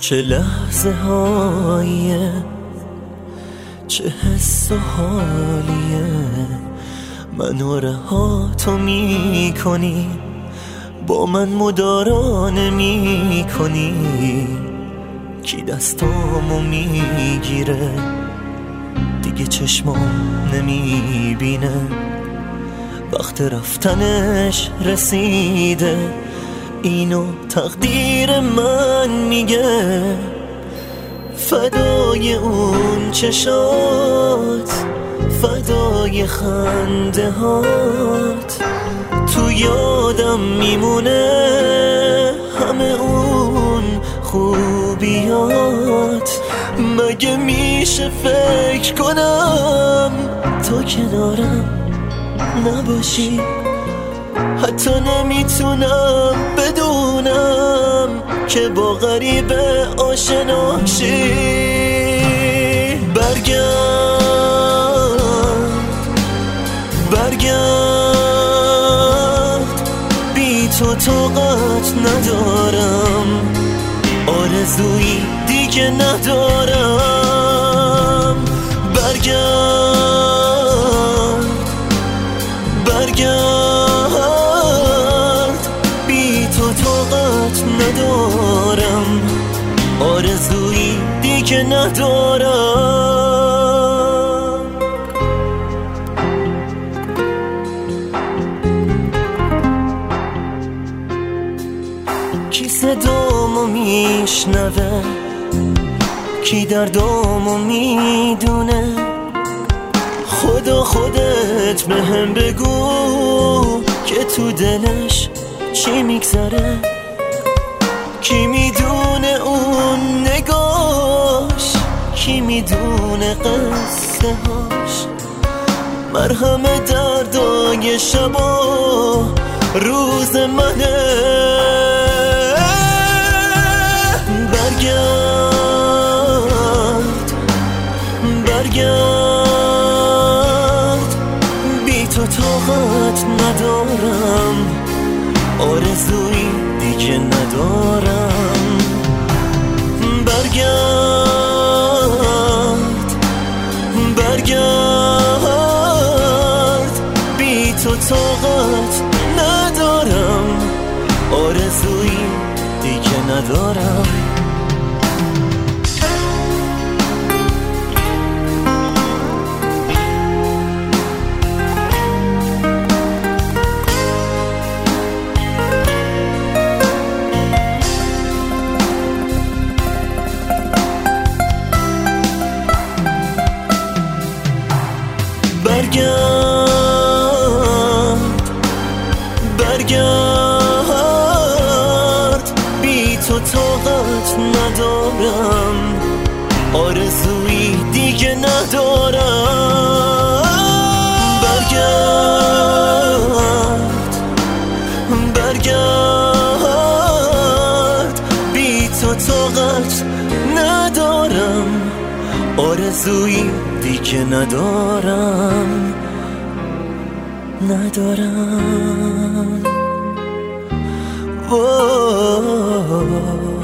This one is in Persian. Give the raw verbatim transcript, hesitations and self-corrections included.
چه لحظه هاییه، چه حس و حالیه، منو رها تو می کنی، با من مدارا نمی کنی. کی دستامو میگیره دیگه چشمام نمی بینه، وقت رفتنش رسیده، اینو تقدیر من میگه. فدای اون چشات، فدای خنده هات، تو یادم میمونه همه اون خوبیات. مگه میشه فکر کنم تو کنارم نباشی؟ حتی نمیتونم بدونم که با غریبه آشناشی. برگرد برگرد، بی تو طاقت ندارم، آرزویی دیگه ندارم. برگرد برگرد، بی تو طاقت ندارم، آرزویی دیگه ندارم. کی صدامو میشنوه، کی دردامو میدونه؟ خدا خودت بهم بگو که تو دلش چی میگذره. کی میدونه اون نگاش، کی میدونه قصه هاش، مرهم دردای شبا روز منه. برگرد برگرد، بی تو طاقت ندارم، آرزویی دیگه ندارم. برگرد برگرد، بی تو طاقت ندارم، آرزویی دیگه ندارم. برگرد برگرد، بی تو طاقت ندارم، آرزویی دیگه ندارم. برگرد برگرد، بی تو طاقت ندارم، آرزویی دیگه ندارم ندارم.